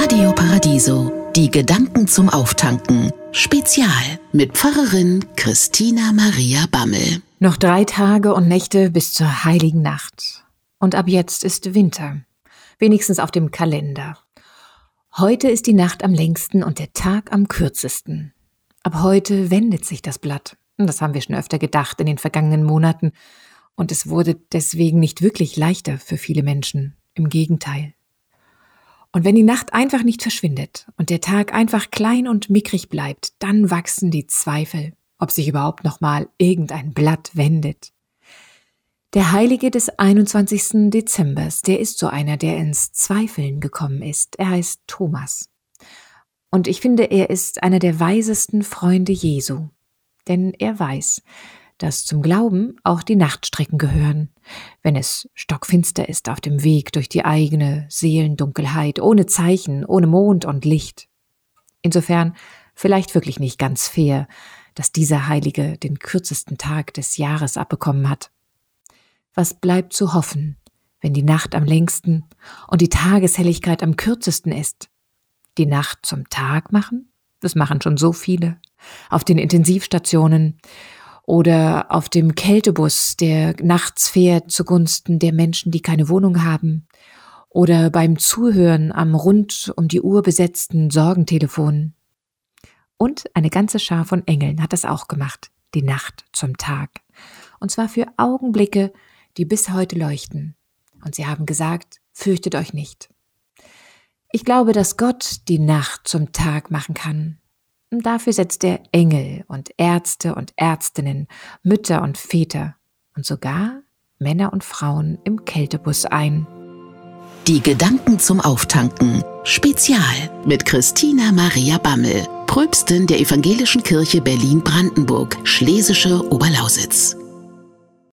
Radio Paradiso, die Gedanken zum Auftanken. Spezial mit Pfarrerin Christina Maria Bammel. Noch 3 Tage und Nächte bis zur Heiligen Nacht. Und ab jetzt ist Winter. Wenigstens auf dem Kalender. Heute ist die Nacht am längsten und der Tag am kürzesten. Ab heute wendet sich das Blatt. Das haben wir schon öfter gedacht in den vergangenen Monaten. Und es wurde deswegen nicht wirklich leichter für viele Menschen. Im Gegenteil. Und wenn die Nacht einfach nicht verschwindet und der Tag einfach klein und mickrig bleibt, dann wachsen die Zweifel, ob sich überhaupt noch mal irgendein Blatt wendet. Der Heilige des 21. Dezembers, der ist so einer, der ins Zweifeln gekommen ist. Er heißt Thomas. Und ich finde, er ist einer der weisesten Freunde Jesu. Denn er weiß, dass zum Glauben auch die Nachtstrecken gehören, wenn es stockfinster ist auf dem Weg durch die eigene Seelendunkelheit, ohne Zeichen, ohne Mond und Licht. Insofern vielleicht wirklich nicht ganz fair, dass dieser Heilige den kürzesten Tag des Jahres abbekommen hat. Was bleibt zu hoffen, wenn die Nacht am längsten und die Tageshelligkeit am kürzesten ist? Die Nacht zum Tag machen? Das machen schon so viele. Auf den Intensivstationen oder auf dem Kältebus, der nachts fährt zugunsten der Menschen, die keine Wohnung haben. Oder beim Zuhören am rund um die Uhr besetzten Sorgentelefon. Und eine ganze Schar von Engeln hat das auch gemacht, die Nacht zum Tag. Und zwar für Augenblicke, die bis heute leuchten. Und sie haben gesagt, fürchtet euch nicht. Ich glaube, dass Gott die Nacht zum Tag machen kann. Und dafür setzt er Engel und Ärzte und Ärztinnen, Mütter und Väter und sogar Männer und Frauen im Kältebus ein. Die Gedanken zum Auftanken. Spezial mit Christina Maria Bammel, Pröpstin der Evangelischen Kirche Berlin-Brandenburg, Schlesische Oberlausitz.